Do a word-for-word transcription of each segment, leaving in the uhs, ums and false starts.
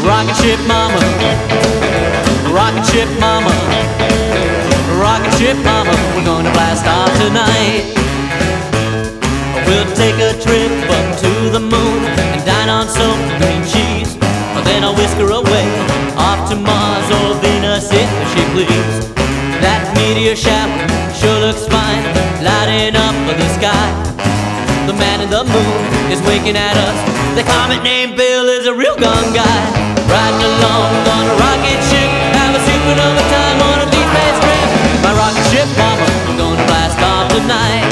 Rocket ship mama, rocket ship mama, rocket ship mama, we're gonna blast off tonight. We'll take a trip up to the moon and dine on some green cheese. Then I'll whisk her away off to Mars or Venus if she please. That meteor shower sure looks fine, lighting up the sky. The man in the moon is winking at us. The comet named Bill is a real gun guy. Riding along on a rocket ship, have a supernova time on a deep space trip. My rocket ship mama, we're gonna blast off tonight.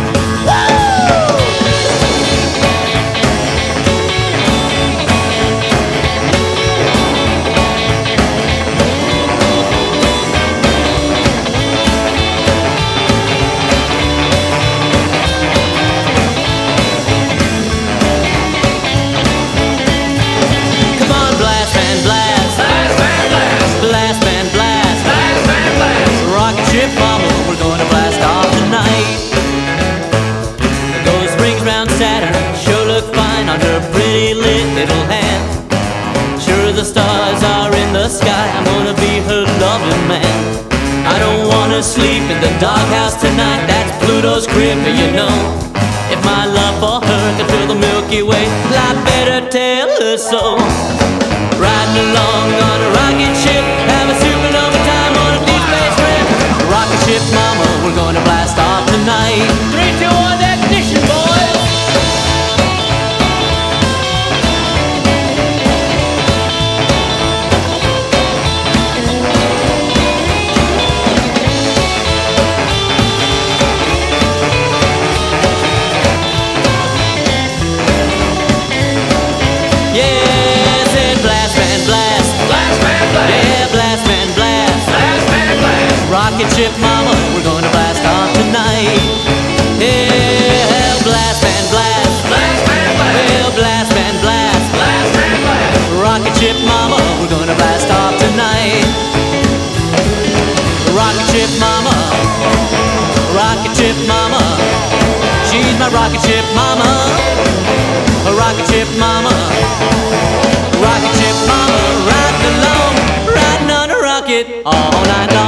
Under pretty little hands, sure the stars are in the sky. I'm gonna be her loving man. I don't wanna sleep in the doghouse tonight. That's Pluto's crib, you know. If my love for her could fill the Milky Way, well, I better tell her so. Riding along on a rocket ship, have a supernova time on a deep space trip. Rocket ship mama, we're gonna blast off tonight. Three, two, one, ignition, boys. Rocket ship mama, we're gonna blast off tonight. Yeah, blast man blast, blast man blast, well, blast man blast, blast man blast. Rocket ship mama, we're gonna blast off tonight. Rocket ship mama, rocket ship mama, she's my rocket ship mama. A rocket ship mama, rocket ship mama, riding along, riding on a rocket all night long.